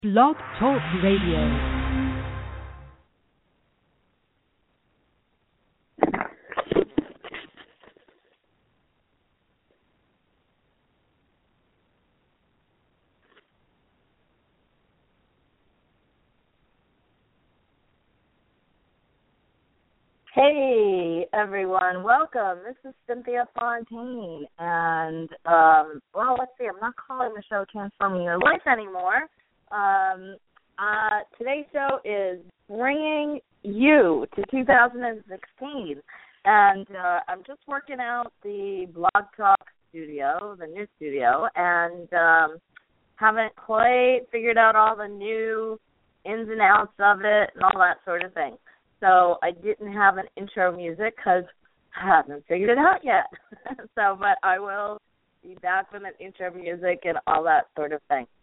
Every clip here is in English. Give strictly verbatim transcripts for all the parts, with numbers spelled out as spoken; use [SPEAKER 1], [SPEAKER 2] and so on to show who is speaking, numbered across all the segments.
[SPEAKER 1] Blog Talk Radio.
[SPEAKER 2] Hey everyone, welcome. This is Cynthia Fontaine, and um, well, let's see. I'm not calling the show "Transforming Your Life" anymore. Um, uh, today's show is bringing you to two thousand sixteen, and uh, I'm just working out the Blog Talk studio, the new studio, and um, haven't quite figured out all the new ins and outs of it and all that sort of thing. So I didn't have an intro music because I haven't figured it out yet. so, but I will be back with an intro music and all that sort of thing.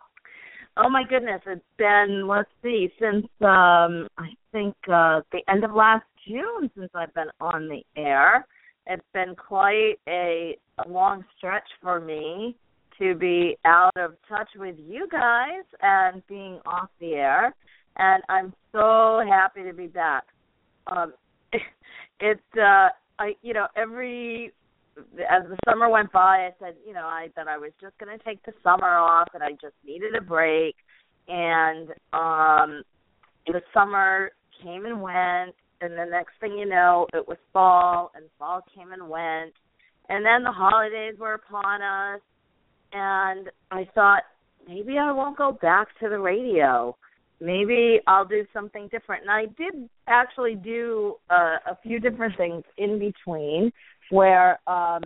[SPEAKER 2] Oh, my goodness. It's been, let's see, since um, I think uh, the end of last June since I've been on the air. It's been quite a, a long stretch for me to be out of touch with you guys and being off the air. And I'm so happy to be back. Um, it's, uh, I, you know, every, as the summer went by, I said, you know, I that I was just going to take the summer off and I just needed a break. And um, the summer came and went, and the next thing you know, it was fall, and fall came and went. And then the holidays were upon us, and I thought, maybe I won't go back to the radio. Maybe I'll do something different. And I did actually do uh, a few different things in between where um,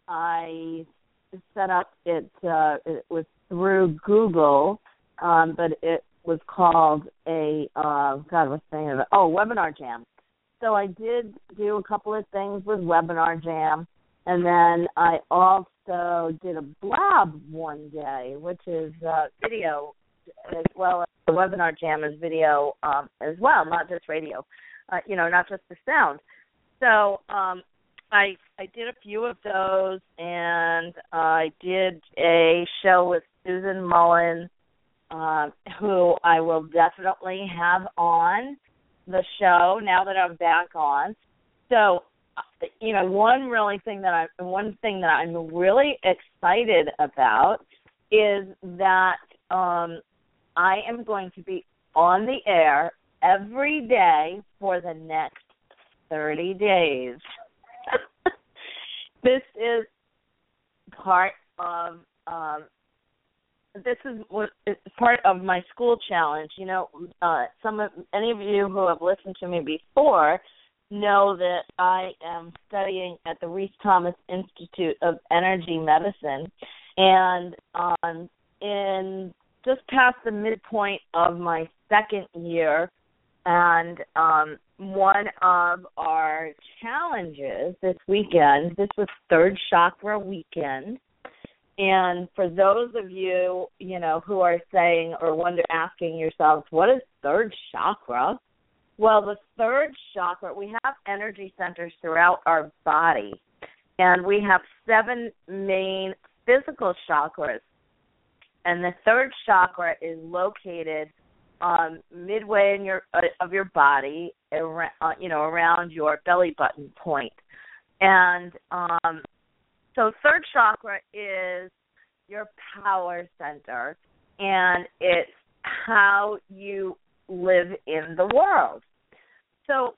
[SPEAKER 2] I set up it, uh, it was through Google, um, but it was called a, uh, God, what's the name of it? Oh, Webinar Jam. So I did do a couple of things with Webinar Jam. And then I also did a blab one day, which is uh, video as well as the Webinar Jam is video um, as well, not just radio, uh, you know, not just the sound. So um, I I did a few of those, and I did a show with Susan Mullen, uh, who I will definitely have on the show now that I'm back on. So, you know, one really thing that I one thing that I'm really excited about is that um, I am going to be on the air every day for the next thirty days. This is part of um, this is what it's part of my school challenge. You know, uh, some of any of you who have listened to me before know that I am studying at the Reese Thomas Institute of Energy Medicine, and um, in just past the midpoint of my second year, and um, one of our challenges this weekend, this was Third Chakra Weekend, and for those of you, you know, who are saying or wonder, asking yourselves, what is third chakra? Well, the third chakra, we have energy centers throughout our body, and we have seven main physical chakras. And the third chakra is located um, midway in your uh, of your body, around, uh, you know, around your belly button point. And um, so, third chakra is your power center, and it's how you live in the world. So,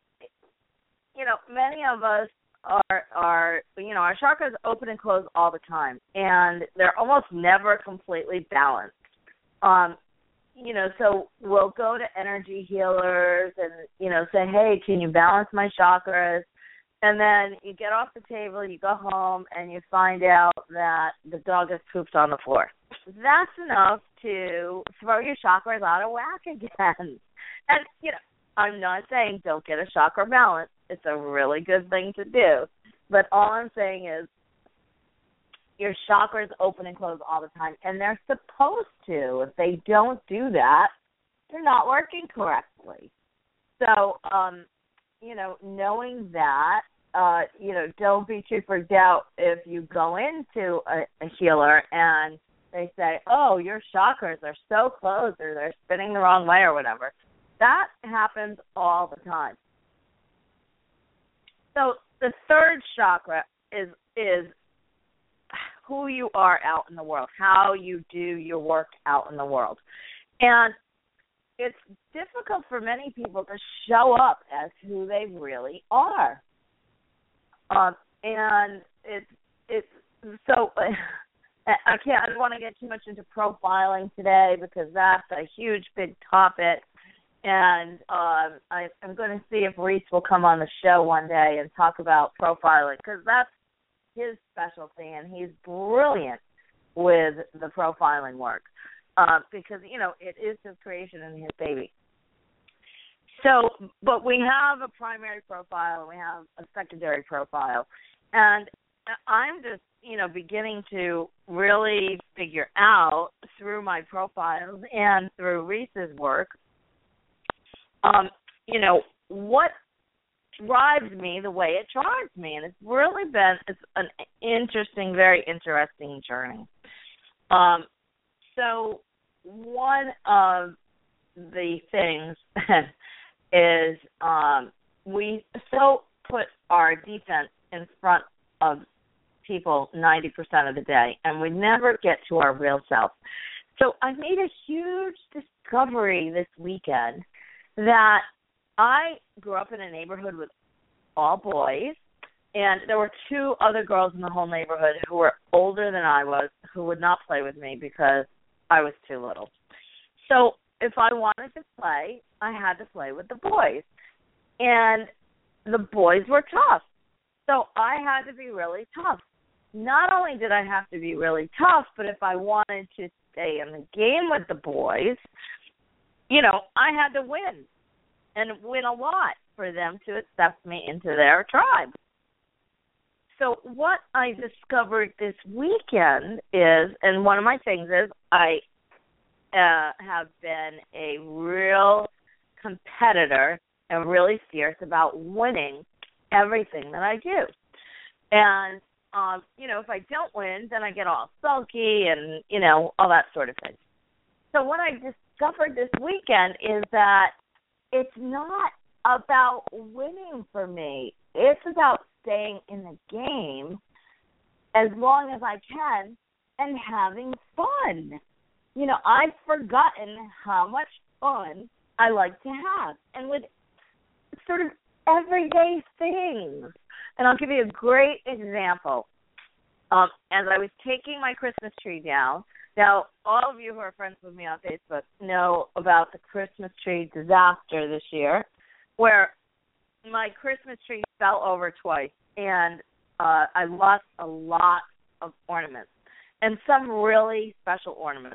[SPEAKER 2] you know, many of us are, are, you know, our chakras open and close all the time, and they're almost never completely balanced. Um, you know, so we'll go to energy healers and, you know, say, hey, can you balance my chakras? And then you get off the table, you go home, and you find out that the dog has pooped on the floor. That's enough to throw your chakras out of whack again. And, you know, I'm not saying don't get a chakra balance. It's a really good thing to do. But all I'm saying is your chakras open and close all the time, and they're supposed to. If they don't do that, they're not working correctly. So, um, you know, knowing that, uh, you know, don't be too freaked out if you go into a, a healer and they say, oh, your chakras are so closed or they're spinning the wrong way or whatever. That happens all the time. So the third chakra is is who you are out in the world, how you do your work out in the world. And it's difficult for many people to show up as who they really are. Um, and it's, it's so I can't, I don't want to get too much into profiling today because that's a huge, big topic. And um, I, I'm going to see if Reese will come on the show one day and talk about profiling because that's his specialty, and he's brilliant with the profiling work uh, because, you know, it is his creation and his baby. So, but we have a primary profile and we have a secondary profile. And I'm just, you know, beginning to really figure out through my profiles and through Reese's work, um, you know, what drives me the way it drives me. And it's really been it's an interesting, very interesting journey. Um, so one of the things is um, we so put our defense in front of people ninety percent of the day, and we never get to our real self. So I made a huge discovery this weekend that I grew up in a neighborhood with all boys, and there were two other girls in the whole neighborhood who were older than I was who would not play with me because I was too little. So if I wanted to play, I had to play with the boys. And the boys were tough. So I had to be really tough. Not only did I have to be really tough, but if I wanted to stay in the game with the boys, you know, I had to win and win a lot for them to accept me into their tribe. So what I discovered this weekend is, and one of my things is, I uh, have been a real competitor and really fierce about winning everything that I do. And, um, you know, if I don't win, then I get all sulky and, you know, all that sort of thing. So what I discovered this weekend is that it's not about winning for me. It's about staying in the game as long as I can and having fun. You know, I've forgotten how much fun I like to have. And with sort of everyday things. And I'll give you a great example. Um, as I was taking my Christmas tree down, now all of you who are friends with me on Facebook know about the Christmas tree disaster this year, where my Christmas tree fell over twice, and uh, I lost a lot of ornaments, and some really special ornaments.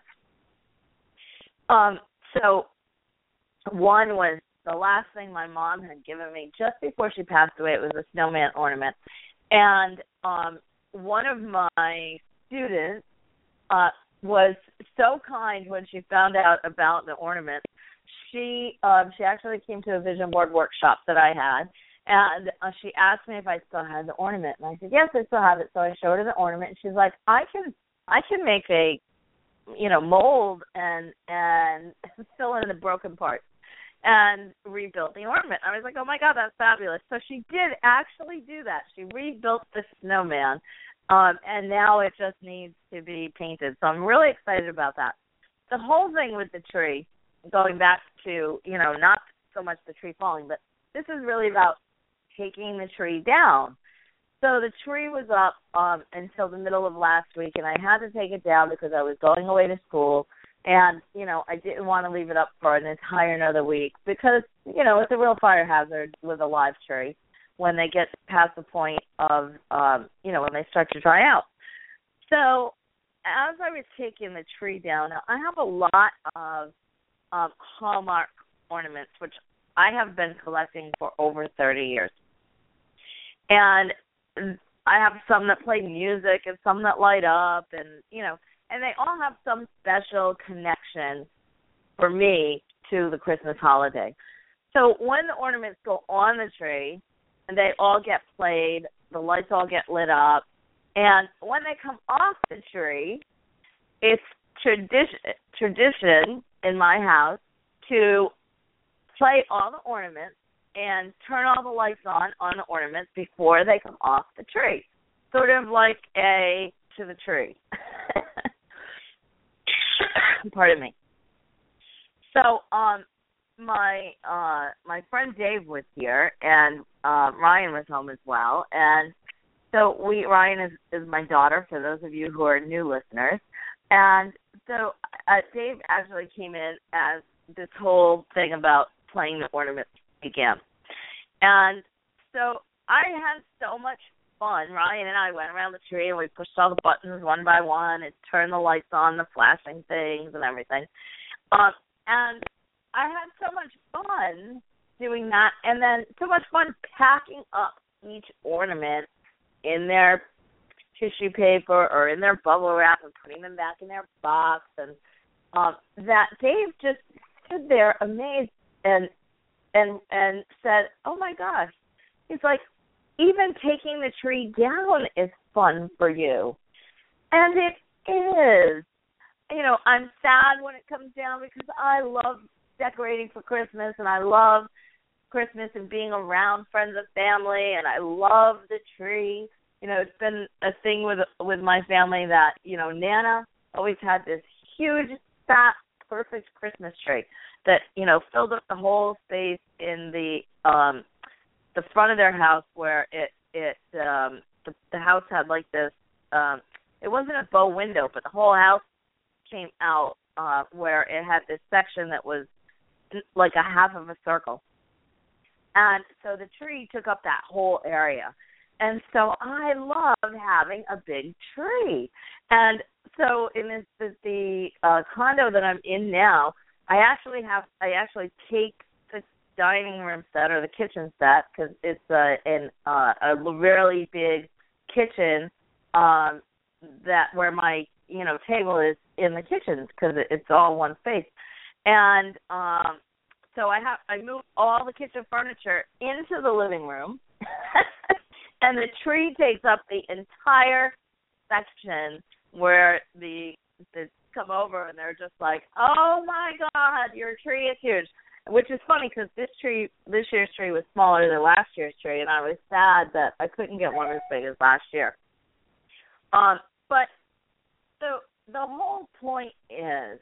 [SPEAKER 2] Um, so one was the last thing my mom had given me just before she passed away. It was a snowman ornament. And um, one of my students uh, was so kind when she found out about the ornament. She um, she actually came to a vision board workshop that I had, and uh, she asked me if I still had the ornament. And I said, yes, I still have it. So I showed her the ornament, and she's like, I can I can make a, you know, mold and and fill in the broken parts and rebuilt the ornament. I was like, oh, my God, that's fabulous. So she did actually do that. She rebuilt the snowman, um, and now it just needs to be painted. So I'm really excited about that. The whole thing with the tree, going back to, you know, not so much the tree falling, but this is really about taking the tree down. So the tree was up um, until the middle of last week, and I had to take it down because I was going away to school. And, you know, I didn't want to leave it up for an entire another week because, you know, it's a real fire hazard with a live tree when they get past the point of, um, you know, when they start to dry out. So as I was taking the tree down, now I have a lot of um, Hallmark ornaments, which I have been collecting for over thirty years. And I have some that play music and some that light up and, you know, and they all have some special connection for me to the Christmas holiday. So when the ornaments go on the tree and they all get played, the lights all get lit up, and when they come off the tree, it's tradition tradition in my house to play all the ornaments and turn all the lights on on the ornaments before they come off the tree. Sort of like a to the tree. Pardon me. So, um, my uh, my friend Dave was here, and uh, Ryan was home as well, and so we Ryan is, is my daughter. For those of you who are new listeners, and so uh, Dave actually came in as this whole thing about playing the ornaments began, and so I had so much fun. Ryan and I went around the tree and we pushed all the buttons one by one and turned the lights on, the flashing things and everything. Um, and I had so much fun doing that, and then so much fun packing up each ornament in their tissue paper or in their bubble wrap and putting them back in their box. And um, that Dave just stood there amazed and and and said, "Oh my gosh!" He's like, "Even taking the tree down is fun for you," and it is. You know, I'm sad when it comes down because I love decorating for Christmas, and I love Christmas and being around friends and family, and I love the tree. You know, it's been a thing with with my family that, you know, Nana always had this huge, fat, perfect Christmas tree that, you know, filled up the whole space in the um, the front of their house where it it um, the, the house had like this. Um, it wasn't a bow window, but the whole house came out uh, where it had this section that was like a half of a circle. And so the tree took up that whole area. And so I love having a big tree. And so in this, this the uh, condo that I'm in now, I actually have, I actually take the dining room set or the kitchen set, because it's uh, in uh, a really big kitchen um, that where my you know, table is in the kitchen because it, it's all one space. And um, so I have I moved all the kitchen furniture into the living room, and the tree takes up the entire section where the the come over and they're just like, "Oh my God, your tree is huge," which is funny because this tree, this year's tree was smaller than last year's tree, and I was sad that I couldn't get one as big as last year. Um, but So the whole point is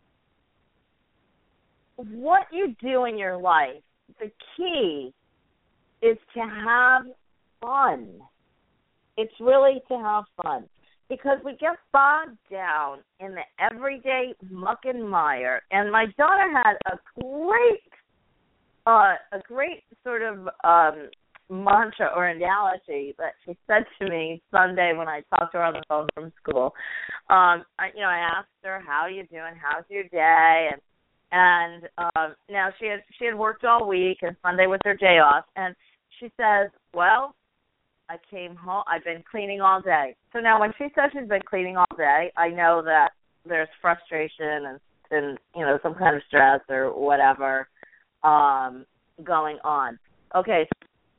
[SPEAKER 2] what you do in your life, the key is to have fun. It's really to have fun because we get bogged down in the everyday muck and mire. And my daughter had a great, uh, a great sort of um, mantra or analogy that she said to me Sunday when I talked to her on the phone from school. Um, I, you know, I asked her, "How are you doing? How's your day?" And and um, now she had she had worked all week, and Sunday was her day off. And she says, "Well, I came home. I've been cleaning all day." So now, when she says she's been cleaning all day, I know that there's frustration and and you know some kind of stress or whatever um, going on. Okay.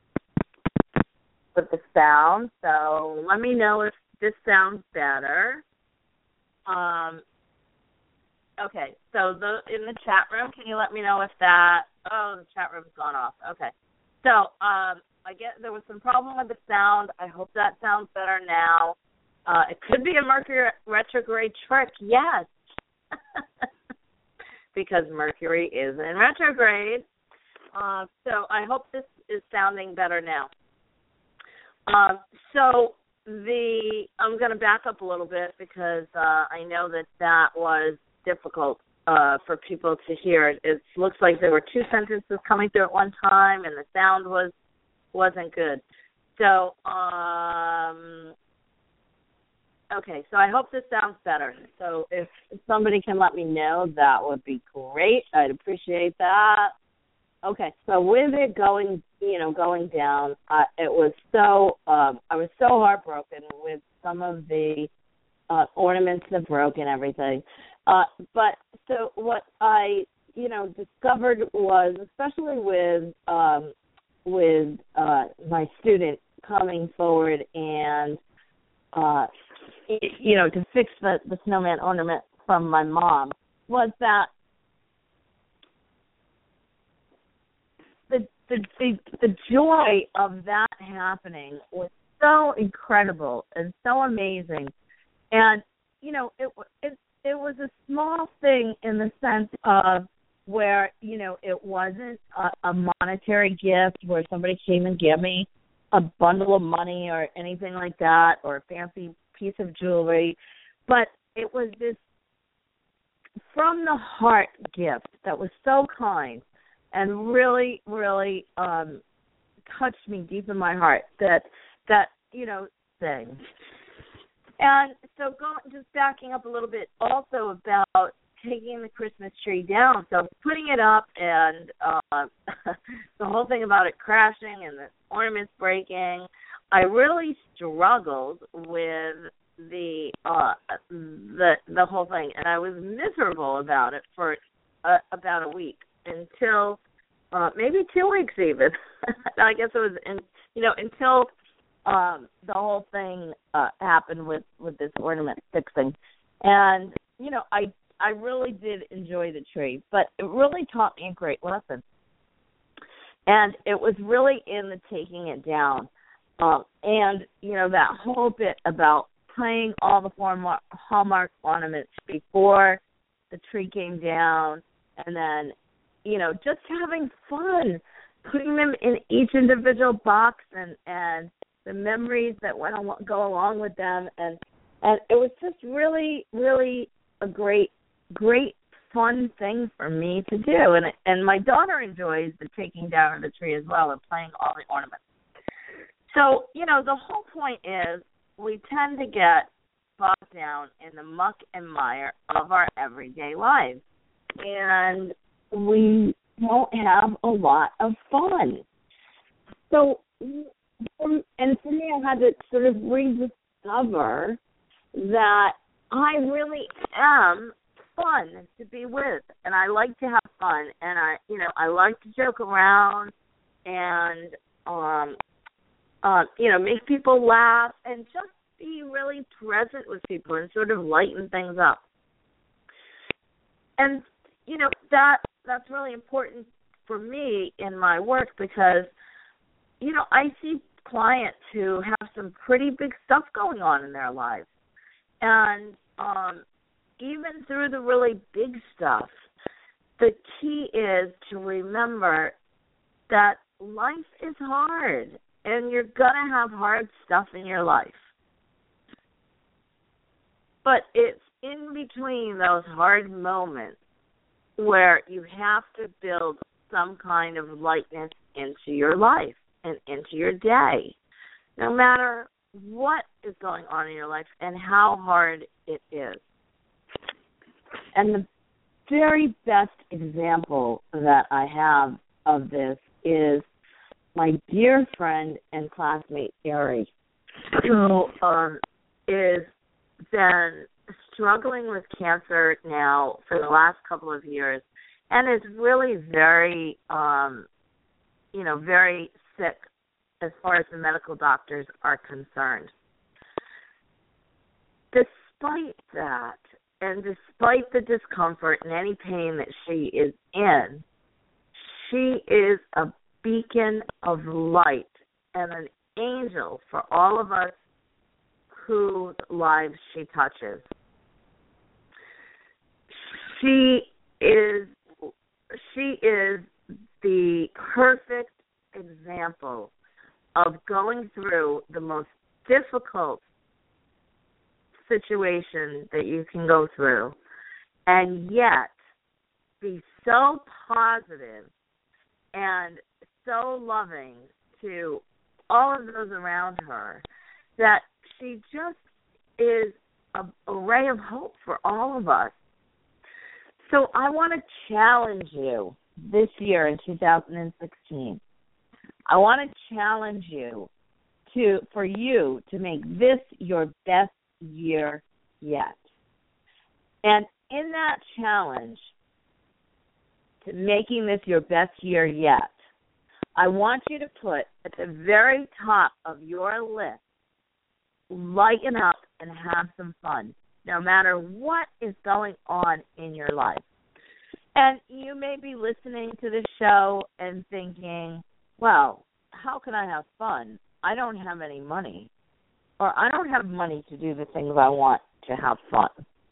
[SPEAKER 2] With the sound, so let me know if this sounds better. Um, okay, so the in the chat room, can you let me know if that? Oh, the chat room's gone off. Okay, so um, I get there was some problem with the sound. I hope that sounds better now. Uh, it could be a Mercury retrograde trick, yes, because Mercury is in retrograde. Uh, so I hope this is sounding better now. Um, so the I'm going to back up a little bit because uh, I know that that was difficult uh, for people to hear. It, it looks like there were two sentences coming through at one time, and the sound was wasn't good. So um, okay, so I hope this sounds better. So if somebody can let me know, that would be great. I'd appreciate that. Okay, so with it going, you know, going down, uh, it was so, um, I was so heartbroken with some of the uh, ornaments that broke and everything. Uh, but so what I, you know, discovered was, especially with um, with uh, my student coming forward and uh, you know, to fix the, the snowman ornament from my mom was that the, the the the joy of that happening was so incredible and so amazing, and you know, it it it was a small thing in the sense of where, you know, it wasn't a, a monetary gift where somebody came and gave me a bundle of money or anything like that, or a fancy piece of jewelry, but it was this from the heart gift that was so kind and really, really um, touched me deep in my heart. That that you know thing. And so, going just backing up a little bit, also about taking the Christmas tree down. So putting it up and uh, the whole thing about it crashing and the ornaments breaking, I really struggled with the uh, the the whole thing, and I was miserable about it for uh, about a week until uh, maybe two weeks even. I guess it was, in, you know, until um, the whole thing uh, happened with, with this ornament fixing, and you know, I. I really did enjoy the tree, but it really taught me a great lesson. And it was really in the taking it down. Um, and, you know, that whole bit about playing all the Hallmark, Hallmark ornaments before the tree came down, and then, you know, just having fun, putting them in each individual box and, and the memories that went al- go along with them. And, and it was just really, really a great great fun thing for me to do, and and my daughter enjoys the taking down of the tree as well and playing all the ornaments. So, you know, the whole point is we tend to get bogged down in the muck and mire of our everyday lives, and we don't have a lot of fun. So, and for me, I had to sort of rediscover that I really am fun to be with, and I like to have fun, and I, you know, I like to joke around and, um, uh, you know, make people laugh and just be really present with people and sort of lighten things up. And, you know, that that's really important for me in my work because, you know, I see clients who have some pretty big stuff going on in their lives, and um, even through the really big stuff, the key is to remember that life is hard, and you're going to have hard stuff in your life. But it's in between those hard moments where you have to build some kind of lightness into your life and into your day, no matter what is going on in your life and how hard it is. And the very best example that I have of this is my dear friend and classmate, Ari, who um, is been struggling with cancer now for the last couple of years and is really very, um, you know, very sick as far as the medical doctors are concerned. Despite that, and despite the discomfort and any pain that she is in, she is a beacon of light and an angel for all of us whose lives she touches. She is she is the perfect example of going through the most difficult situation that you can go through and yet be so positive and so loving to all of those around her that she just is a, a ray of hope for all of us. So I want to challenge you this year in two thousand sixteen. I want to challenge you to for you to make this your best year yet. And in that challenge to making this your best year yet, I want you to put at the very top of your list lighten up and have some fun, no matter what is going on in your life. And you may be listening to this show and thinking, well, how can I have fun? I don't have any money, or I don't have money to do the things I want to have fun.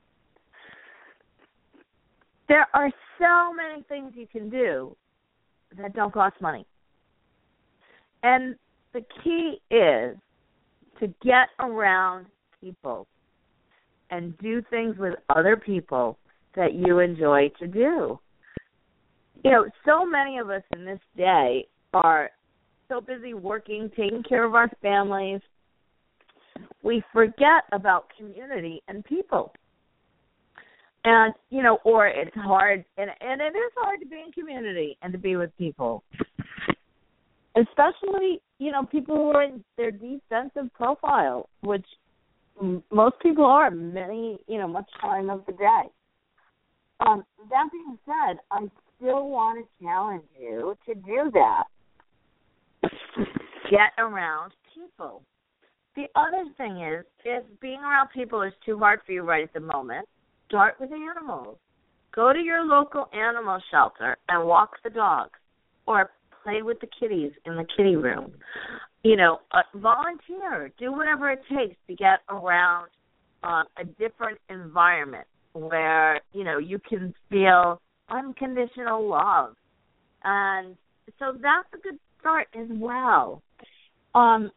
[SPEAKER 2] There are so many things you can do that don't cost money. And the key is to get around people and do things with other people that you enjoy to do. You know, so many of us in this day are so busy working, taking care of our families, we forget about community and people. And, you know, or it's hard, and, and it is hard to be in community and to be with people. Especially, you know, people who are in their defensive profile, which m- most people are many, you know, much time of the day. Um, that being said, I still want to challenge you to do that. Get around people. The other thing is, if being around people is too hard for you right at the moment, start with animals. Go to your local animal shelter and walk the dogs, or play with the kitties in the kitty room. You know, uh, volunteer. Do whatever it takes to get around uh, a different environment where, you know, you can feel unconditional love. And so that's a good start as well. Um.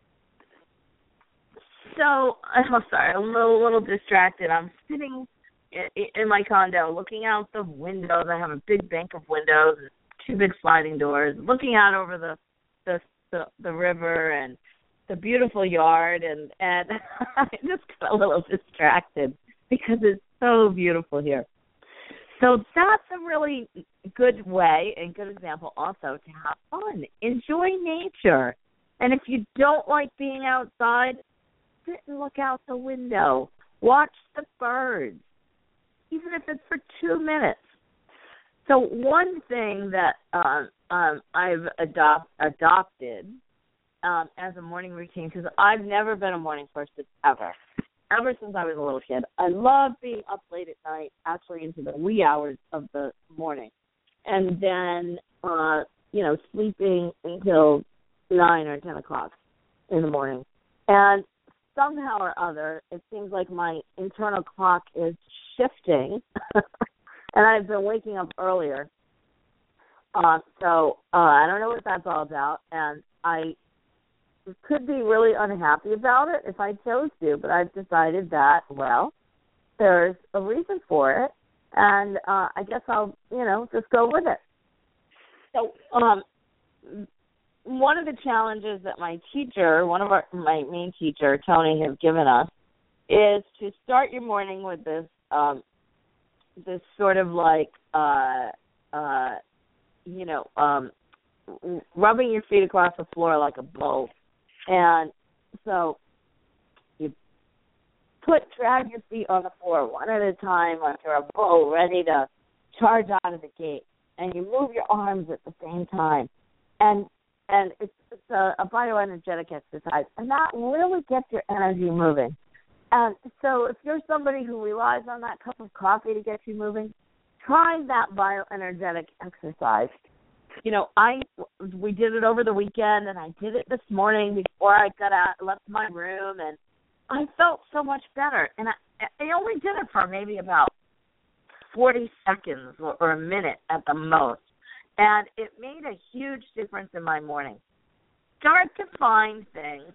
[SPEAKER 2] So, I'm sorry, I'm a little, little distracted. I'm sitting in, in my condo looking out the windows. I have a big bank of windows, two big sliding doors, looking out over the the the, the river and the beautiful yard, and, and I just got a little distracted because it's so beautiful here. So that's a really good way and good example also to have fun. Enjoy nature. And if you don't like being outside, sit and look out the window. Watch the birds, even if it's for two minutes. So one thing that um, um, I've adopt, adopted um, as a morning routine, because I've never been a morning person ever, ever since I was a little kid. I love being up late at night, actually into the wee hours of the morning, and then, uh, you know, sleeping until nine or ten o'clock in the morning. And somehow or other, it seems like my internal clock is shifting, and I've been waking up earlier. Uh, so uh, I don't know what that's all about, and I could be really unhappy about it if I chose to, but I've decided that, well, there's a reason for it, and uh, I guess I'll, you know, just go with it. So um, one of the challenges that my teacher, one of our, my main teacher, Tony, has given us is to start your morning with this, um, this sort of like, uh, uh, you know, um, rubbing your feet across the floor like a bow. And so you put, drag your feet on the floor one at a time like you're a bull ready to charge out of the gate. And you move your arms at the same time. And and it's, it's a, a bioenergetic exercise. And that really gets your energy moving. And so if you're somebody who relies on that cup of coffee to get you moving, try that bioenergetic exercise. You know, I we did it over the weekend, and I did it this morning before I got out, left my room, and I felt so much better. And I, I only did it for maybe about forty seconds or, or a minute at the most, and it made a huge difference in my morning. Start to find things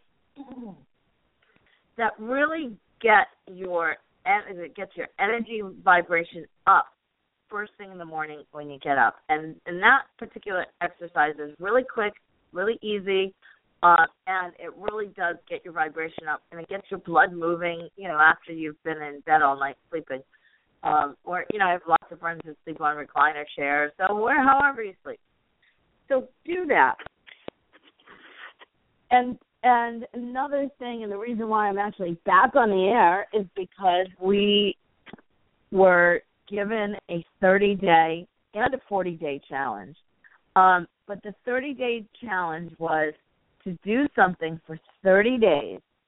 [SPEAKER 2] that really get your get your energy vibration up first thing in the morning when you get up. And, and that particular exercise is really quick, really easy, uh, and it really does get your vibration up, and it gets your blood moving, you know, after you've been in bed all night sleeping. Um, or, you know, I have lots of friends who sleep on recliner chairs, so where, however you sleep. So do that. And and another thing, and the reason why I'm actually back on the air is because we were given a thirty-day and a forty-day challenge. Um, but the thirty-day challenge was to do something for thirty days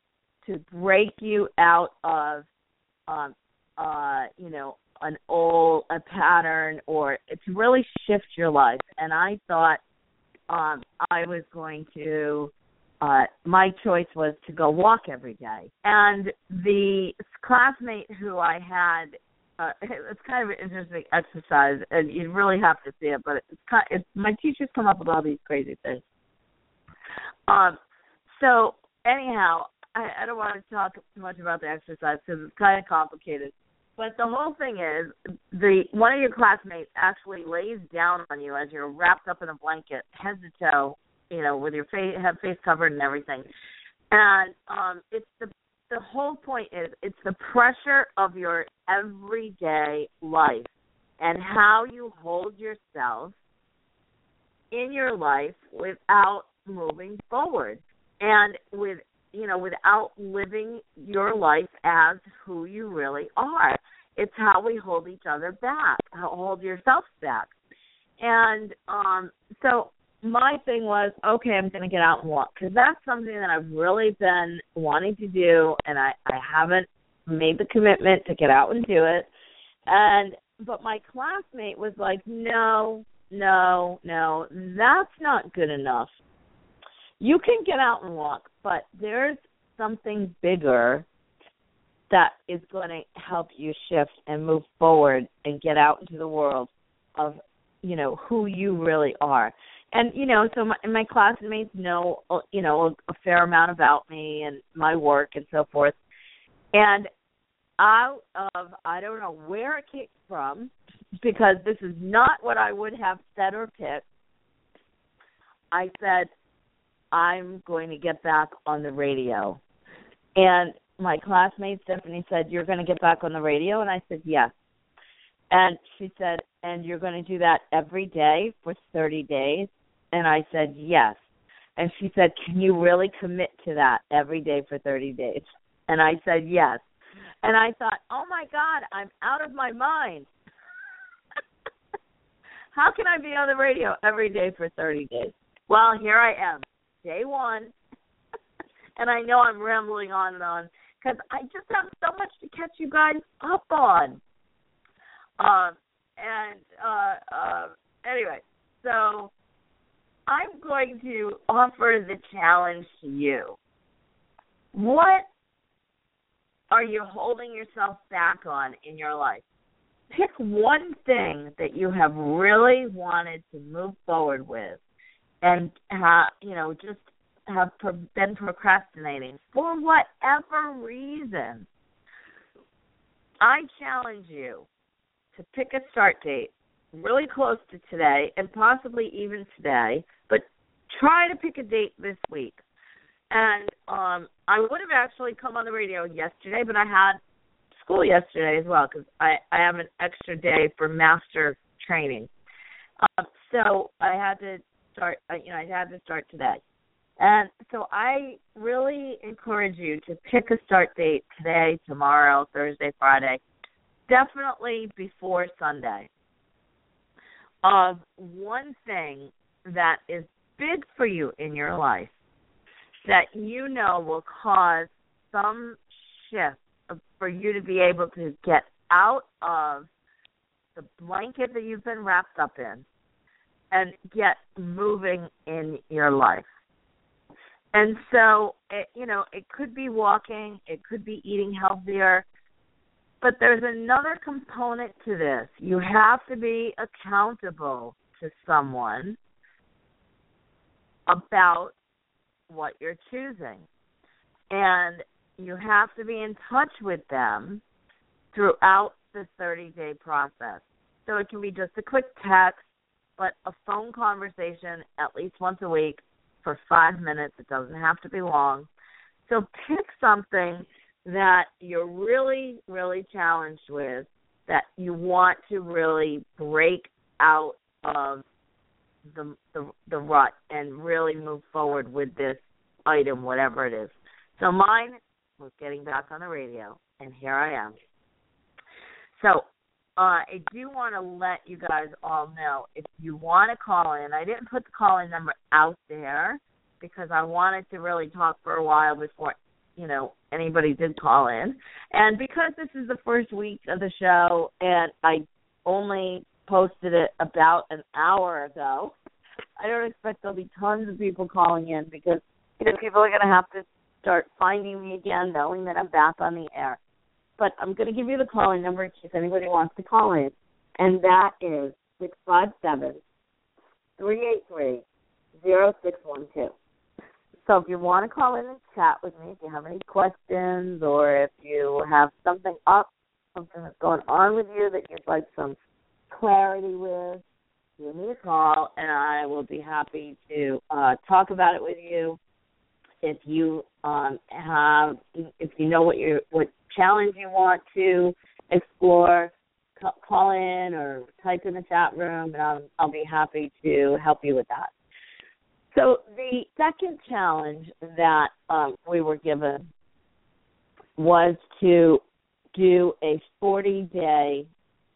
[SPEAKER 2] to break you out of, um, uh, you know, an old a pattern, or to really shift your life. And I thought um, I was going to, uh, my choice was to go walk every day. And the classmate who I had, uh, it's kind of an interesting exercise, and you really have to see it, but it's kind of, it's, my teachers come up with all these crazy things. Um, so anyhow, I, I don't want to talk too much about the exercise because it's kind of complicated. But the whole thing is, the one of your classmates actually lays down on you as you're wrapped up in a blanket, head to toe, you know, with your face, have face covered and everything. And um, it's the the whole point is it's the pressure of your everyday life and how you hold yourself in your life without moving forward and with you know, without living your life as who you really are. It's how we hold each other back, how hold yourself back. And um, so my thing was, okay, I'm going to get out and walk, because that's something that I've really been wanting to do, and I, I haven't made the commitment to get out and do it. And but my classmate was like, no, no, no, that's not good enough. You can get out and walk, but there's something bigger that is going to help you shift and move forward and get out into the world of, you know, who you really are. And, you know, so my, my classmates know, you know, a, a fair amount about me and my work and so forth. And out of, I don't know where it came from, because this is not what I would have said or picked, I said, I'm going to get back on the radio. And my classmate Stephanie said, you're going to get back on the radio? And I said, yes. And she said, and you're going to do that every day for thirty days? And I said, yes. And she said, can you really commit to that every day for thirty days? And I said, yes. And I thought, oh, my God, I'm out of my mind. How can I be on the radio every day for thirty days? Well, here I am. Day one, and I know I'm rambling on and on because I just have so much to catch you guys up on. Um, and uh, uh, anyway, so I'm going to offer the challenge to you. What are you holding yourself back on in your life? Pick one thing that you have really wanted to move forward with, and, uh, you know, just have pro- been procrastinating for whatever reason. I challenge you to pick a start date really close to today, and possibly even today, but try to pick a date this week. And um, I would have actually come on the radio yesterday, but I had school yesterday as well, because I, I have an extra day for master training. Um, so I had to start, you know, I had to start today. And so I really encourage you to pick a start date today, tomorrow, Thursday, Friday, definitely before Sunday, of one thing that is big for you in your life that you know will cause some shift for you to be able to get out of the blanket that you've been wrapped up in and get moving in your life. And so, it, you know, it could be walking, it could be eating healthier, but there's another component to this. You have to be accountable to someone about what you're choosing. And you have to be in touch with them throughout the thirty-day process. So it can be just a quick text, but a phone conversation at least once a week for five minutes. It doesn't have to be long. So pick something that you're really, really challenged with, that you want to really break out of the, the the rut and really move forward with this item, whatever it is. So mine was getting back on the radio, and here I am. So uh, I do want to let you guys all know, if you want to call in, I didn't put the call-in number out there because I wanted to really talk for a while before you know, anybody did call in. And because this is the first week of the show and I only posted it about an hour ago, I don't expect there'll be tons of people calling in because, you know, people are going to have to start finding me again, knowing that I'm back on the air. But I'm going to give you the calling number in case anybody wants to call in, and that is six five seven, three eight three, zero six one two. So if you want to call in and chat with me, if you have any questions or if you have something up, something that's going on with you that you'd like some clarity with, give me a call, and I will be happy to uh, talk about it with you. If you um, have, if you know what you what challenge you want to explore, c- call in or type in the chat room, and I'll, I'll be happy to help you with that. So the second challenge that um, we were given was to do a forty-day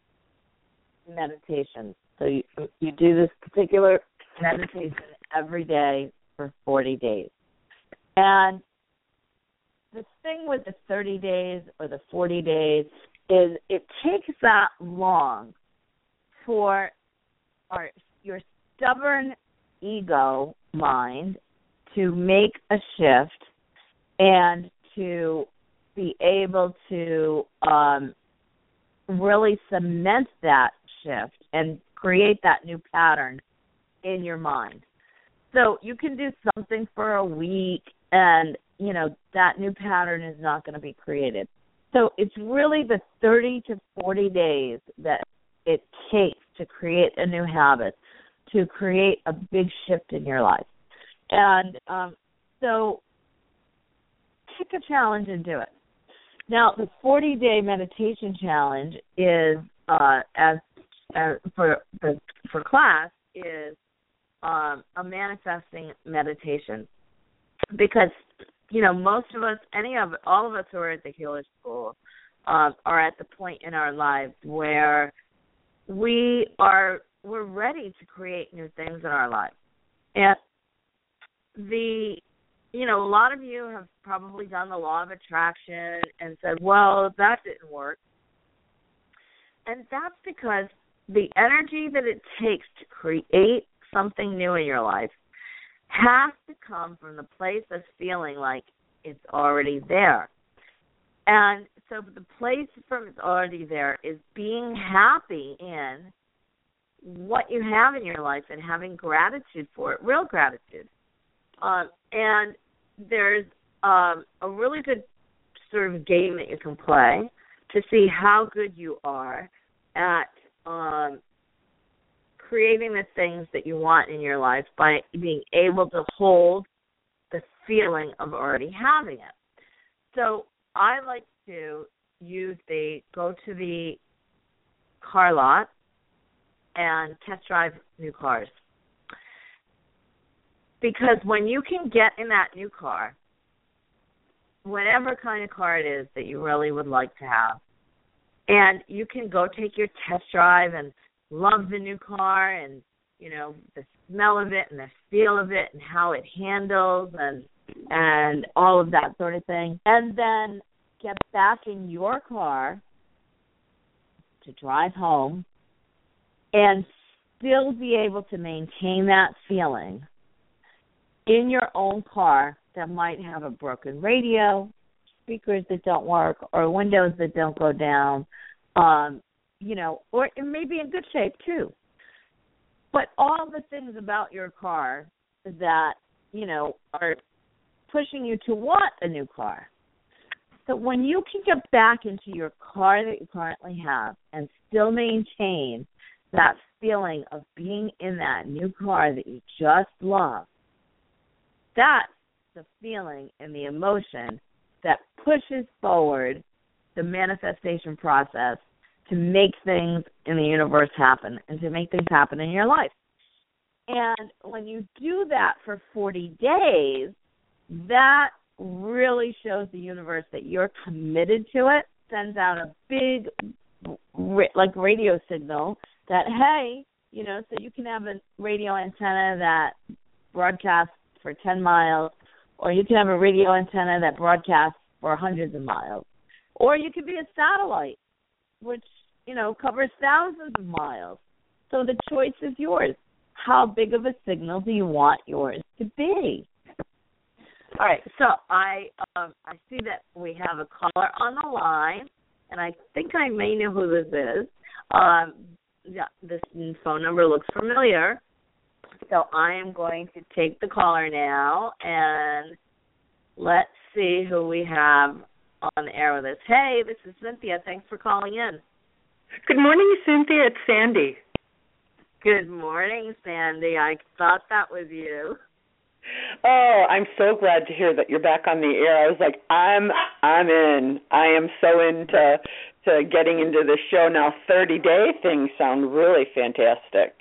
[SPEAKER 2] meditation. So you, you do this particular meditation every day for forty days. And the thing with the thirty days or the forty days is it takes that long for our, your stubborn ego mind to make a shift and to be able to um, really cement that shift and create that new pattern in your mind. So you can do something for a week and, you know, that new pattern is not going to be created. So it's really the thirty to forty days that it takes to create a new habit, to create a big shift in your life. And um, so pick a challenge and do it. Now, the forty-day meditation challenge is, uh, as, as for, for for class, is um, a manifesting meditation. Because, you know, most of us, any of all of us who are at the Healer School um, are at the point in our lives where we are we're ready to create new things in our lives. And the you know, a lot of you have probably done the law of attraction and said, well, that didn't work. And that's because the energy that it takes to create something new in your life has to come from the place of feeling like it's already there. And so the place from it's already there is being happy in what you have in your life and having gratitude for it, real gratitude. Um, and there's um, a really good sort of game that you can play to see how good you are at um, creating the things that you want in your life by being able to hold the feeling of already having it. So I like to use the go to the car lot and test drive new cars. Because when you can get in that new car, whatever kind of car it is that you really would like to have, and you can go take your test drive and love the new car and, you know, the smell of it and the feel of it and how it handles and and all of that sort of thing, and then get back in your car to drive home and still be able to maintain that feeling in your own car that might have a broken radio, speakers that don't work, or windows that don't go down, um, you know, or it may be in good shape too. But all the things about your car that, you know, are pushing you to want a new car. So when you can get back into your car that you currently have and still maintain that feeling of being in that new car that you just love, that's the feeling and the emotion that pushes forward the manifestation process to make things in the universe happen and to make things happen in your life. And when you do that for forty days, that really shows the universe that you're committed to it, sends out a big, like, radio signal that, hey, you know, so you can have a radio antenna that broadcasts for ten miles, or you can have a radio antenna that broadcasts for hundreds of miles, or you could be a satellite, which, you know, covers thousands of miles. So the choice is yours. How big of a signal do you want yours to be? All right, so I um, I see that we have a caller on the line, and I think I may know who this is. Um, yeah, this phone number looks familiar. So I am going to take the caller now, and let's see who we have on the air with us. Hey, this is Cynthia. Thanks for calling in.
[SPEAKER 3] Good morning, Cynthia. It's Sandy.
[SPEAKER 2] Good morning, Sandy. I thought that was you.
[SPEAKER 3] Oh, I'm so glad to hear that you're back on the air. I was like, I'm I'm in. I am so into to getting into the show now. thirty-day things sound really fantastic.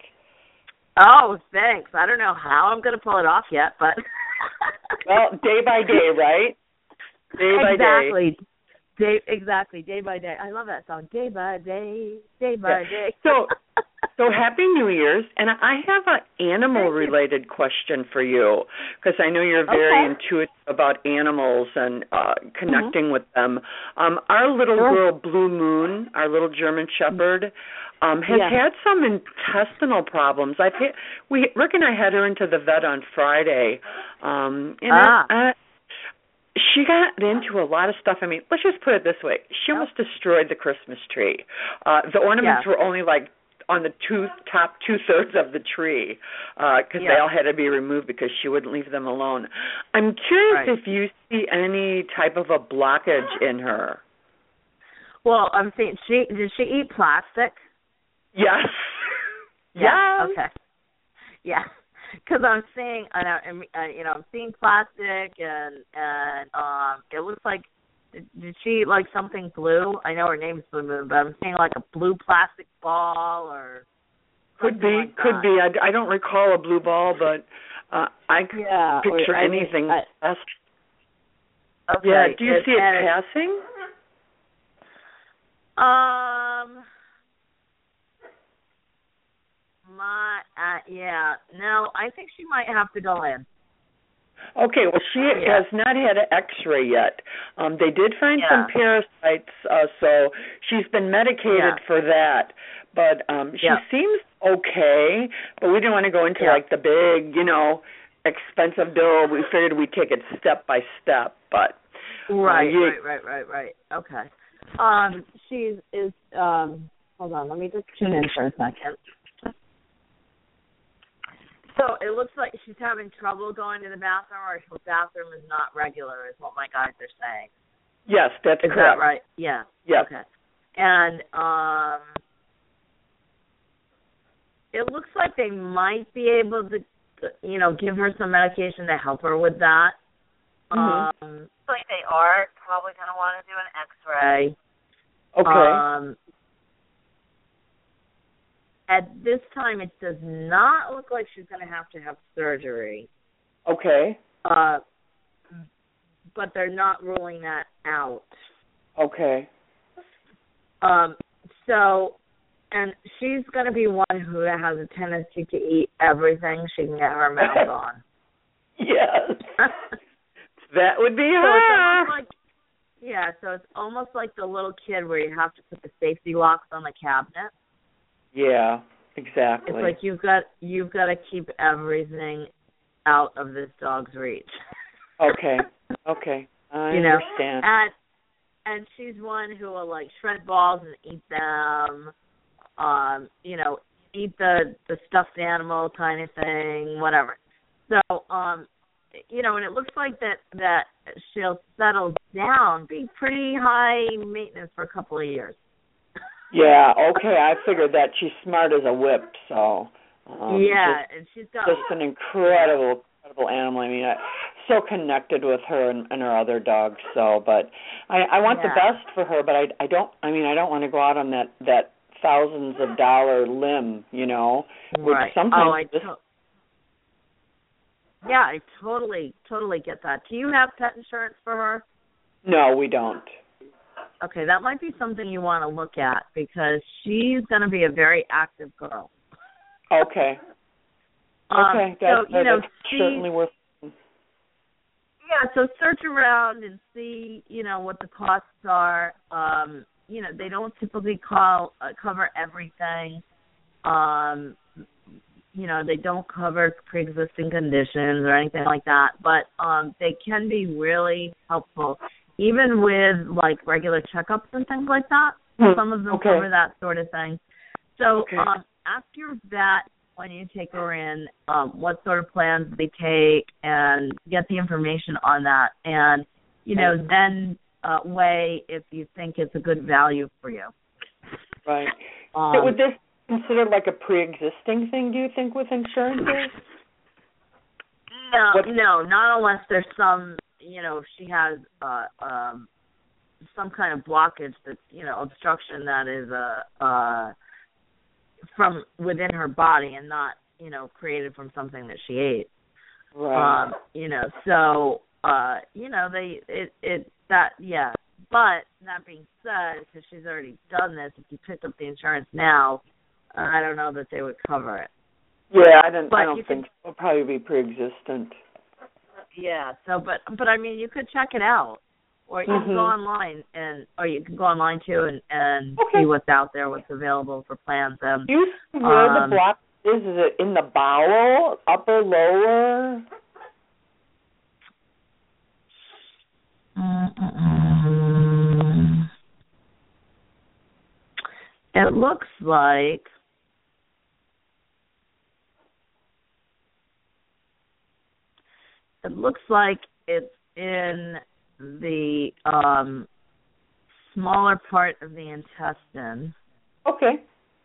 [SPEAKER 2] Oh, thanks. I don't know how I'm going to pull it off yet, but...
[SPEAKER 3] Well, day by day, right? Day by
[SPEAKER 2] exactly. day. Day, exactly, day by day. I love that song, day by day, day by
[SPEAKER 3] yeah.
[SPEAKER 2] day.
[SPEAKER 3] So, so Happy New Year's, and I have an animal-related question for you, because I know you're very okay. intuitive about animals and uh, connecting mm-hmm. with them. Um, our little sure. girl, Blue Moon, our little German Shepherd, um, has yeah. had some intestinal problems. I've had, we Rick and I had her into the vet on Friday, um, and
[SPEAKER 2] ah.
[SPEAKER 3] I, I, she got into a lot of stuff. I mean, let's just put it this way: she almost destroyed the Christmas tree. Uh, the ornaments yeah. were only like on the two top two thirds of the tree because uh, yeah. they all had to be removed because she wouldn't leave them alone. I'm curious
[SPEAKER 2] right.
[SPEAKER 3] if you see any type of a blockage in her.
[SPEAKER 2] Well, I'm saying, she did she eat plastic?
[SPEAKER 3] Yes.
[SPEAKER 2] Yeah.
[SPEAKER 3] Yes.
[SPEAKER 2] Okay. Yeah. Because I'm seeing, uh, you know, I'm seeing plastic, and and um, it looks like, did, did she eat like something blue? I know her name's Blue Moon, but I'm seeing like a blue plastic ball or.
[SPEAKER 3] Could be,
[SPEAKER 2] like
[SPEAKER 3] could be. I, I don't recall a blue ball, but uh, I could
[SPEAKER 2] yeah,
[SPEAKER 3] picture
[SPEAKER 2] or, I
[SPEAKER 3] anything.
[SPEAKER 2] mean, I, okay.
[SPEAKER 3] Yeah. Do you
[SPEAKER 2] it,
[SPEAKER 3] see it passing?
[SPEAKER 2] Um. My, uh, yeah, no, I think she might have to go in.
[SPEAKER 3] Okay, well, she
[SPEAKER 2] yeah.
[SPEAKER 3] has not had an X-ray yet. Um, they did find
[SPEAKER 2] yeah.
[SPEAKER 3] some parasites, uh, so she's been medicated
[SPEAKER 2] yeah.
[SPEAKER 3] for that. But um, she
[SPEAKER 2] yeah.
[SPEAKER 3] seems okay, but we didn't want to go into,
[SPEAKER 2] yeah.
[SPEAKER 3] like, the big, you know, expensive bill. We figured we'd take it step by step, but...
[SPEAKER 2] Right,
[SPEAKER 3] uh, you,
[SPEAKER 2] right, right, right, right. Okay. Um, she is, um, hold on, let me just tune in for a second. So it looks like she's having trouble going to the bathroom, or her bathroom is not regular, is what my guys are saying.
[SPEAKER 3] Yes, that's
[SPEAKER 2] is
[SPEAKER 3] correct.
[SPEAKER 2] Is that right? Yeah.
[SPEAKER 3] Yes.
[SPEAKER 2] Okay. And um, it looks like they might be able to, you know, give her some medication to help her with that.
[SPEAKER 3] Mm-hmm.
[SPEAKER 2] Um, like they are probably going to want to do an X-ray.
[SPEAKER 3] Okay.
[SPEAKER 2] Um, At this time, it does not look like she's going to have to have surgery.
[SPEAKER 3] Okay.
[SPEAKER 2] Uh, but they're not ruling that out.
[SPEAKER 3] Okay.
[SPEAKER 2] Um. So, and she's going to be one who has a tendency to eat everything she can get her mouth on.
[SPEAKER 3] Yes. That would be
[SPEAKER 2] so
[SPEAKER 3] her.
[SPEAKER 2] It's almost like, yeah, so it's almost like the little kid where you have to put the safety locks on the cabinet.
[SPEAKER 3] Yeah, exactly.
[SPEAKER 2] It's like you've got you've got to keep everything out of this dog's reach.
[SPEAKER 3] Okay, okay, I
[SPEAKER 2] you know?
[SPEAKER 3] understand.
[SPEAKER 2] And and she's one who will like shred balls and eat them. Um, you know, eat the the stuffed animal kind of thing, whatever. So, um, you know, and it looks like that that she'll settle down, be pretty high maintenance for a couple of years.
[SPEAKER 3] Yeah, okay, I figured that. She's smart as a whip, so. Um,
[SPEAKER 2] yeah,
[SPEAKER 3] just,
[SPEAKER 2] and she's got.
[SPEAKER 3] Just an incredible, incredible animal. I mean, I'm so connected with her and, and her other dogs, so, but I, I want
[SPEAKER 2] yeah.
[SPEAKER 3] the best for her, but I, I don't, I mean, I don't want to go out on that, that thousands of dollar limb, you know, which
[SPEAKER 2] right.
[SPEAKER 3] sometimes.
[SPEAKER 2] Oh, I
[SPEAKER 3] just,
[SPEAKER 2] to- yeah, I totally, totally get that. Do you have pet insurance for her?
[SPEAKER 3] No, we don't.
[SPEAKER 2] Okay, that might be something you want to look at because she's going to be a very active girl.
[SPEAKER 3] Okay.
[SPEAKER 2] Um,
[SPEAKER 3] okay,
[SPEAKER 2] so,
[SPEAKER 3] that's,
[SPEAKER 2] you know,
[SPEAKER 3] that's certainly worth.
[SPEAKER 2] Yeah, so search around and see, you know, what the costs are. Um, you know, they don't typically call uh, cover everything. Um, you know, they don't cover pre-existing conditions or anything like that, but um, they can be really helpful, even with, like, regular checkups and things like that. Mm. Some of them okay. cover that sort of thing. So okay. um, ask your vet when you take her in um, what sort of plans they take and get the information on that. And, you know, then uh, weigh if you think it's a good value for you.
[SPEAKER 3] Right. Um, so would this be considered like a pre-existing thing, do you think, with insurances?
[SPEAKER 2] No, what? no, not unless there's some, you know, if she has uh, um, some kind of blockage that's, you know, obstruction that is a, uh, from within her body and not, you know, created from something that she ate.
[SPEAKER 3] Right.
[SPEAKER 2] Um, you know, so, uh, you know, they, it, it, that, yeah. But that being said, because she's already done this, if you picked up the insurance now, uh, I don't know that they would cover it.
[SPEAKER 3] Yeah, I don't,
[SPEAKER 2] but
[SPEAKER 3] I don't think
[SPEAKER 2] can,
[SPEAKER 3] so. It'll probably be pre-existent.
[SPEAKER 2] Yeah, so, but, but I mean, you could check it out. Or you mm-hmm. can go online, and or you can go online too and, and okay. see what's out there, what's available for plans. Um,
[SPEAKER 3] Do you see where um, the block is? Is it in the bowel, upper, lower?
[SPEAKER 2] Mm-mm. It looks like it looks like it's in the um, smaller part of the intestine.
[SPEAKER 3] Okay.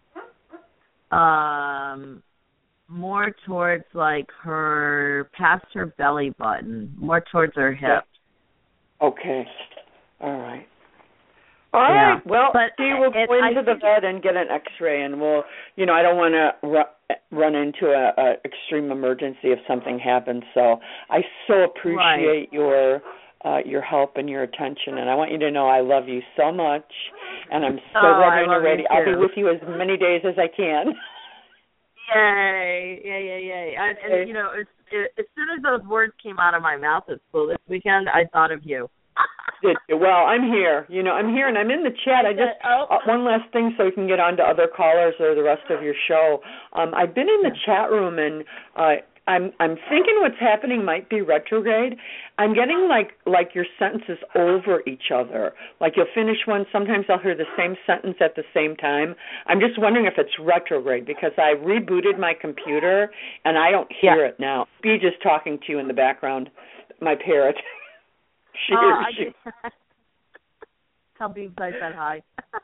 [SPEAKER 2] Um, more towards like her, past her belly button, more towards her hip.
[SPEAKER 3] Okay. All right. All
[SPEAKER 2] yeah.
[SPEAKER 3] right. Well,
[SPEAKER 2] but
[SPEAKER 3] see, we'll
[SPEAKER 2] it,
[SPEAKER 3] go into
[SPEAKER 2] I
[SPEAKER 3] the vet and get an X-ray, and we'll, you know, I don't want to ru- run into a, a extreme emergency if something happens. So I so appreciate
[SPEAKER 2] right.
[SPEAKER 3] your. Uh, your help and your attention, and I want you to know I love you so much, and I'm so
[SPEAKER 2] oh,
[SPEAKER 3] glad you're ready. I'll be with you as many days as I can.
[SPEAKER 2] Yay! Yay! Yay! Yay! And, and you know, as, as soon as those words came out of my mouth at school this weekend, I thought of you.
[SPEAKER 3] Did you? Well, I'm here. You know, I'm here, and I'm in the chat. I just
[SPEAKER 2] oh.
[SPEAKER 3] uh, one last thing, so we can get on to other callers or the rest of your show. Um, I've been in the chat room, and uh, I'm I'm thinking what's happening might be retrograde. I'm getting like like your sentences over each other. Like you'll finish one, sometimes I'll hear the same sentence at the same time. I'm just wondering if it's retrograde because I rebooted my computer and I don't hear yeah. it now. Bee just talking to you in the background, my parrot. she
[SPEAKER 2] oh,
[SPEAKER 3] she.
[SPEAKER 2] I Tell Bee I said hi.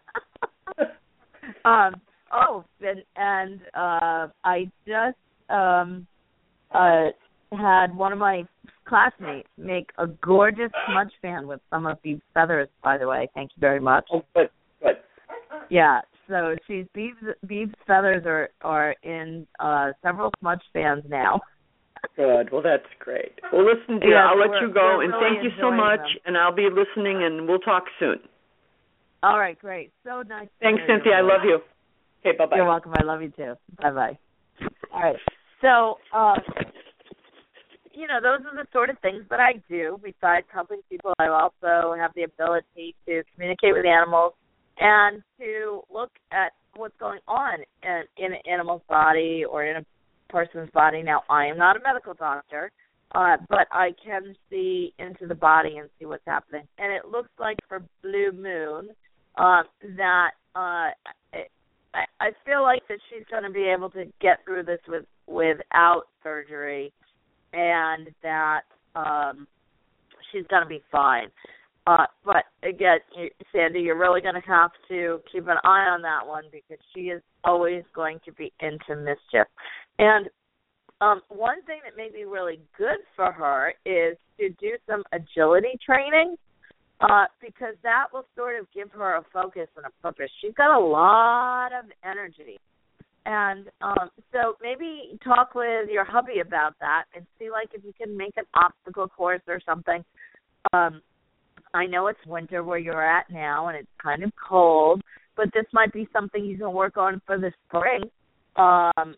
[SPEAKER 2] um. Oh, and and uh, I just um. Uh, had one of my classmates make a gorgeous smudge fan with some of Bee's feathers, by the way. Thank you very much.
[SPEAKER 3] Oh, good, good.
[SPEAKER 2] Yeah, so she's Bee's, Bee's feathers are, are in uh, several smudge fans now.
[SPEAKER 3] Good. Well, that's great. Well, listen, dear,
[SPEAKER 2] yes,
[SPEAKER 3] I'll let you go, and
[SPEAKER 2] really
[SPEAKER 3] thank you so much,
[SPEAKER 2] them.
[SPEAKER 3] and I'll be listening, and we'll talk soon.
[SPEAKER 2] All right, great. So nice.
[SPEAKER 3] Thanks, Cynthia. I love you. Okay, bye-bye.
[SPEAKER 2] You're welcome. I love you, too. Bye-bye. All right. So, uh, you know, those are the sort of things that I do. Besides helping people, I also have the ability to communicate with animals and to look at what's going on in, in an animal's body or in a person's body. Now, I am not a medical doctor, uh, but I can see into the body and see what's happening. And it looks like for Blue Moon uh, that uh, it, I, I feel like that she's going to be able to get through this with without surgery, and that um, she's going to be fine. Uh, but again, you, Sandy, you're really going to have to keep an eye on that one because she is always going to be into mischief. And um, one thing that may be really good for her is to do some agility training uh, because that will sort of give her a focus and a purpose. She's got a lot of energy. And um, so maybe talk with your hubby about that and see, like, if you can make an obstacle course or something. Um, I know it's winter where you're at now, and it's kind of cold, but this might be something you can work on for the spring. Um,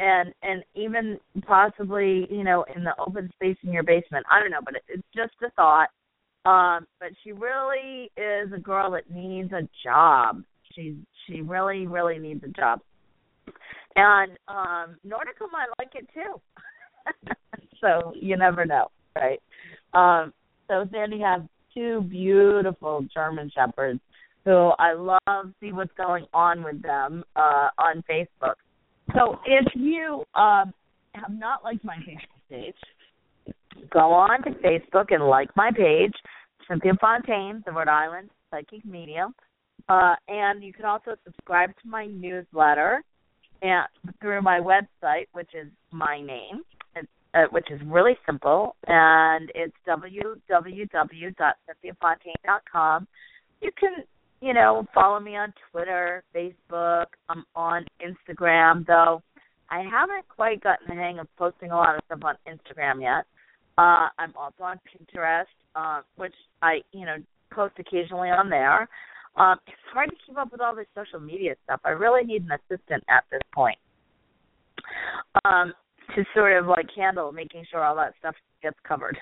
[SPEAKER 2] and and even possibly, you know, in the open space in your basement. I don't know, but it, it's just a thought. Um, but she really is a girl that needs a job. She she really really needs a job, and um, Nordica might like it too. So you never know, right? Um, so Sandy has two beautiful German Shepherds who I love, see what's going on with them uh, on Facebook. So if you um, have not liked my Facebook page, go on to Facebook and like my page, Cynthia Fontaine, the Rhode Island Psychic Medium. Uh, and you can also subscribe to my newsletter and through my website, which is my name, uh, which is really simple, and it's w w w dot cynthia fontaine dot com. You can You know, follow me on Twitter, Facebook. I'm on Instagram, though I haven't quite gotten the hang of posting a lot of stuff on Instagram yet. Uh, I'm also on Pinterest, uh, which I, you know, post occasionally on there. Um, it's hard to keep up with all this social media stuff. I really need an assistant at this point um, to sort of, like, handle making sure all that stuff gets covered.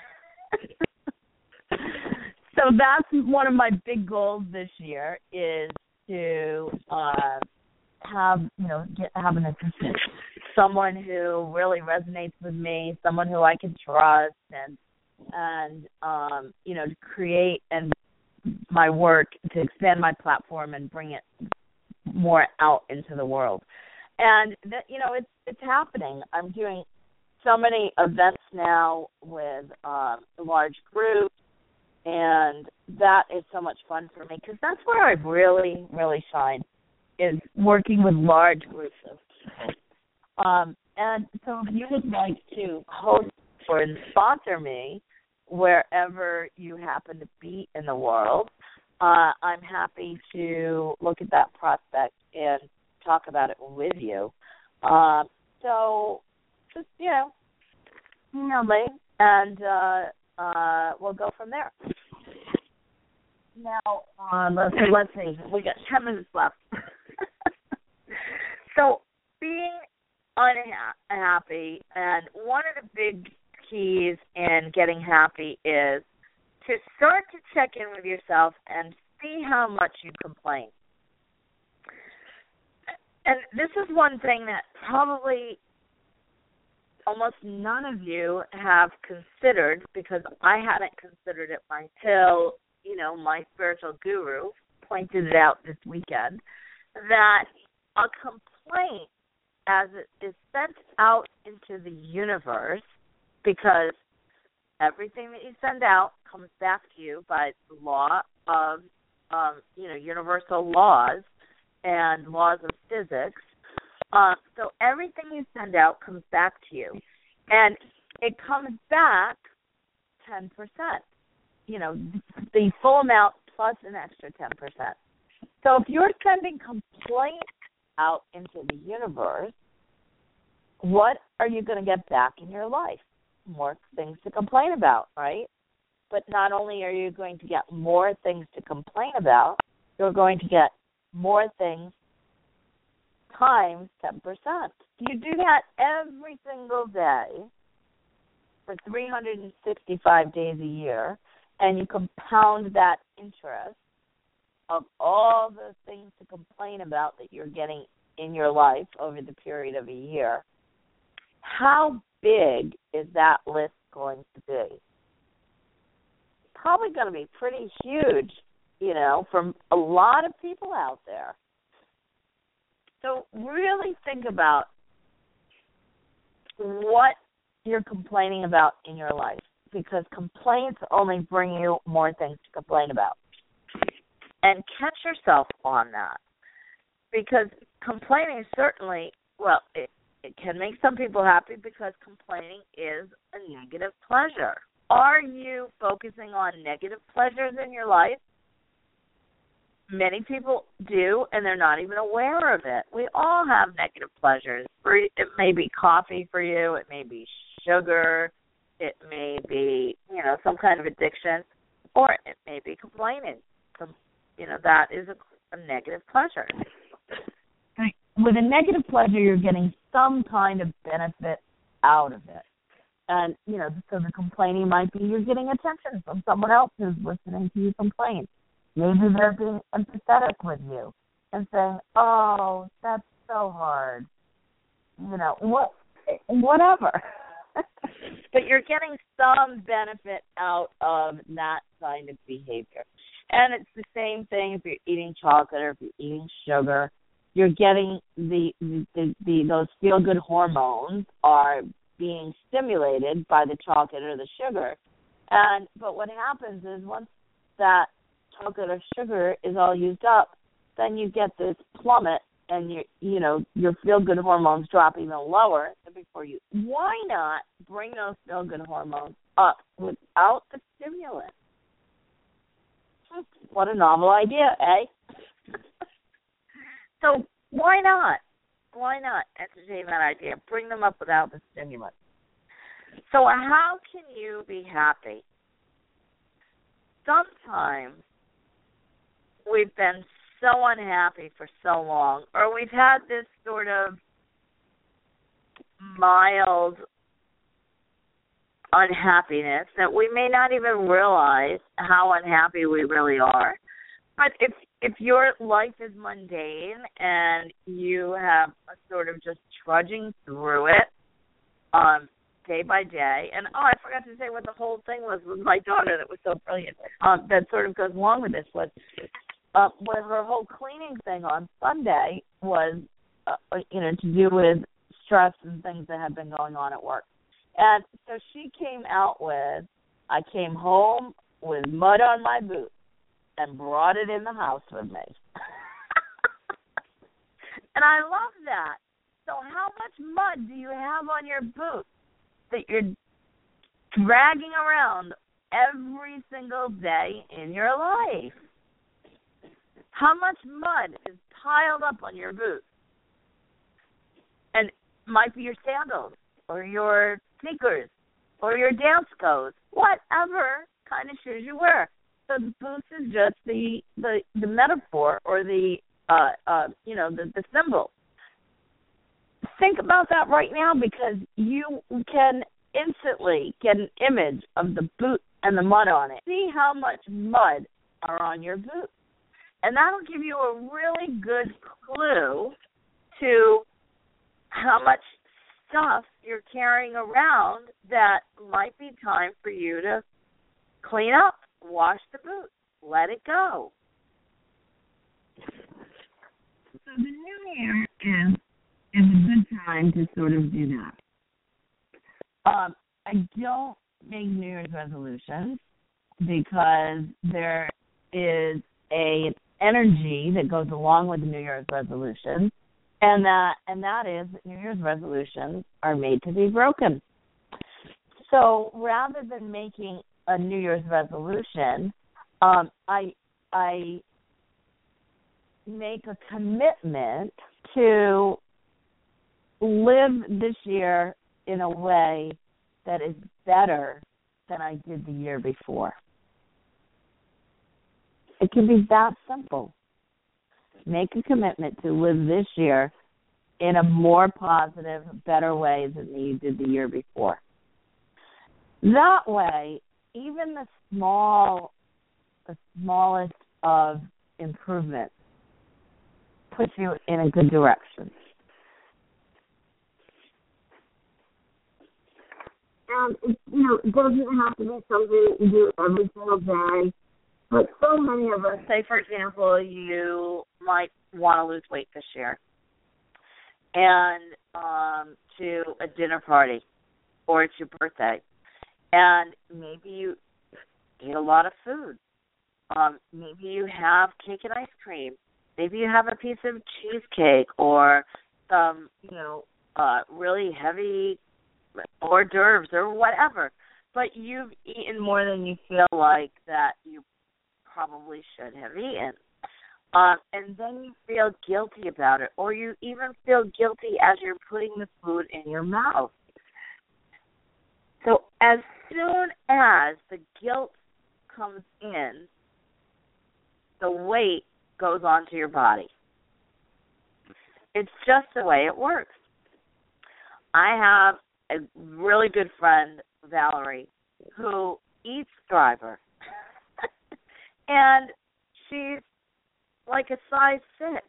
[SPEAKER 2] So that's one of my big goals this year is to uh, have, you know, get, have an assistant, someone who really resonates with me, someone who I can trust, and and um, you know, to create and my work to expand my platform and bring it more out into the world. And that, you know, it's it's happening. I'm doing so many events now with um, large groups. And that is so much fun for me because that's where I really, really shine is working with large groups of people. Um, and so if you would like to host or sponsor me wherever you happen to be in the world, uh, I'm happy to look at that prospect and talk about it with you. Um, so just, you know, email me and uh, Uh, we'll go from there. Now, uh, let's, let's see. We got ten minutes left. So, being unhappy, and one of the big keys in getting happy is to start to check in with yourself and see how much you complain. And this is one thing that probably almost none of you have considered, because I hadn't considered it until, you know, my spiritual guru pointed it out this weekend, that a complaint, as it is sent out into the universe, because everything that you send out comes back to you by the law of, um, you know, universal laws and laws of physics. Uh, so everything you send out comes back to you, and it comes back ten percent, you know, the full amount plus an extra ten percent. So if you're sending complaints out into the universe, what are you going to get back in your life? More things to complain about, right? But not only are you going to get more things to complain about, you're going to get more things times ten percent. You do that every single day for three hundred sixty-five days a year, and you compound that interest of all the things to complain about that you're getting in your life over the period of a year. How big is that list going to be? Probably going to be pretty huge, you know, from a lot of people out there. So really think about what you're complaining about in your life, because complaints only bring you more things to complain about. And catch yourself on that, because complaining certainly, well, it, it can make some people happy because complaining is a negative pleasure. Are you focusing on negative pleasures in your life? Many people do, and they're not even aware of it. We all have negative pleasures. It may be coffee for you. It may be sugar. It may be, you know, some kind of addiction, or it may be complaining. Some, you know, that is a, a negative pleasure. With a negative pleasure, you're getting some kind of benefit out of it. And, you know, so the complaining might be you're getting attention from someone else who's listening to you complain. Maybe they're being empathetic with you and saying, oh, that's so hard. You know, what, whatever. But you're getting some benefit out of that kind of behavior. And it's the same thing if you're eating chocolate or if you're eating sugar. You're getting the, the, the, the those feel-good hormones are being stimulated by the chocolate or the sugar. And but what happens is once that chocolate or sugar is all used up, then you get this plummet and you you know, your feel-good hormones drop even lower than before you. Why not bring those feel-good hormones up without the stimulant? What a novel idea, eh? So why not? Why not entertain that idea? Bring them up without the stimulant. So how can you be happy? Sometimes we've been so unhappy for so long, or we've had this sort of mild unhappiness that we may not even realize how unhappy we really are. But if if your life is mundane and you have a sort of just trudging through it um, day by day, and oh, I forgot to say what the whole thing was with my daughter that was so brilliant, um, that sort of goes along with this, was uh, with her whole cleaning thing on Sunday was, uh, you know, to do with stress and things that had been going on at work. And so she came out with, I came home with mud on my boots and brought it in the house with me. And I love that. So how much mud do you have on your boots that you're dragging around every single day in your life? How much mud is piled up on your boots? And it might be your sandals or your sneakers or your dance coats, whatever kind of shoes you wear. So the boots is just the, the, the metaphor or the, uh, uh, you know, the, the symbol. Think about that right now, because you can instantly get an image of the boot and the mud on it. See how much mud are on your boots. And that'll give you a really good clue to how much stuff you're carrying around that might be time for you to clean up, wash the boots, let it go. So the new year is, is a good time to sort of do that. Um, I don't make New Year's resolutions because there is a energy that goes along with the New Year's resolution, and that and that is that New Year's resolutions are made to be broken. So rather than making a New Year's resolution, um, I I make a commitment to live this year in a way that is better than I did the year before. It can be that simple. Make a commitment to live this year in a more positive, better way than you did the year before. That way, even the small, the smallest of improvements puts you in a good direction. And, it, you know, it doesn't have to be something you do every single day. But so many of us, say, for example, you might want to lose weight this year and um, to a dinner party or it's your birthday. And maybe you eat a lot of food. Um, maybe you have cake and ice cream. Maybe you have a piece of cheesecake or some, you know, uh, really heavy hors d'oeuvres or whatever. But you've eaten more than you feel like that you probably should have eaten. Um, and then you feel guilty about it, or you even feel guilty as you're putting the food in your mouth. So as soon as the guilt comes in, the weight goes onto your body. It's just the way it works. I have a really good friend, Valerie, who eats Thriver. And she's like a size six.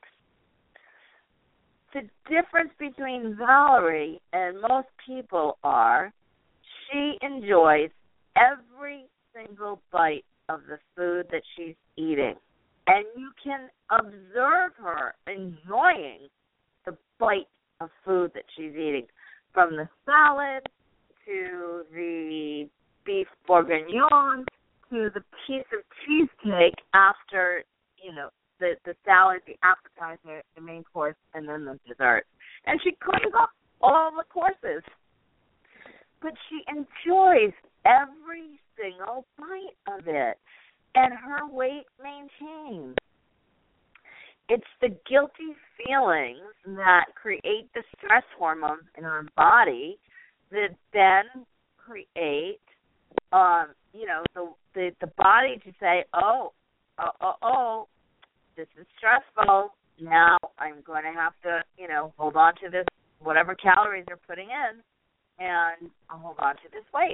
[SPEAKER 2] The difference between Valerie and most people are she enjoys every single bite of the food that she's eating. And you can observe her enjoying the bite of food that she's eating, from the salad to the beef bourguignon to the piece of cheesecake after, you know, the, the salad, the appetizer, the main course, and then the dessert. And she cleans up all the courses. But she enjoys every single bite of it. And her weight maintains. It's the guilty feelings that create the stress hormones in our body that then create, um, you know, the, the the body to say, oh, oh, oh, oh, this is stressful. Now I'm going to have to, you know, hold on to this, whatever calories they're putting in, and I'll hold on to this weight.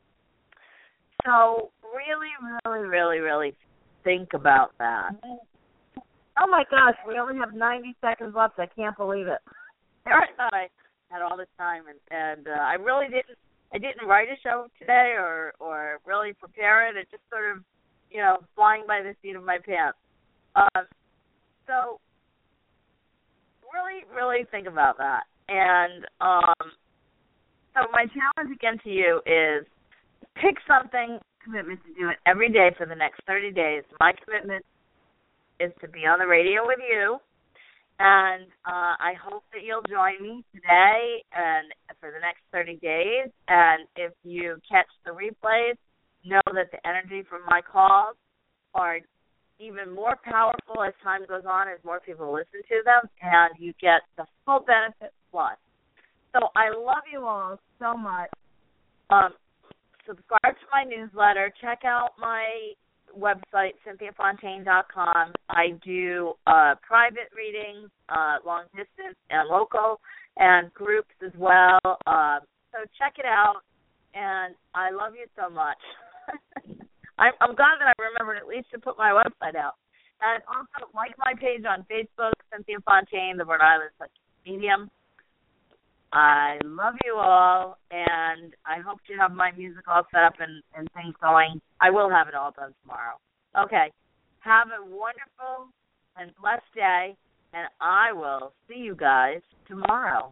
[SPEAKER 2] So really, really, really, really think about that. Oh, my gosh, we only have ninety seconds left. I can't believe it. I thought I had all this time, and, and uh, I really didn't I didn't write a show today or, or really prepare it. It just sort of, you know, flying by the seat of my pants. Um, so really, really think about that. And um, so my challenge again to you is pick something, commitment to do it every day for the next thirty days. My commitment is to be on the radio with you, and uh, I hope that you'll join me today and for the next thirty days. And if you catch the replays, know that the energy from my calls are even more powerful as time goes on, as more people listen to them, and you get the full benefit plus. So I love you all so much. Um, subscribe to my newsletter. Check out my website, cynthia fontaine dot com. I do uh, private readings, uh, long distance and local, and groups as well. Uh, so check it out, and I love you so much. I'm, I'm glad that I remembered at least to put my website out. And also like my page on Facebook, Cynthia Fontaine, the Rhode Island Psychic Medium. I love you all, and I hope to have my music all set up and, and things going. I will have it all done tomorrow. Okay. Have a wonderful and blessed day, and I will see you guys tomorrow.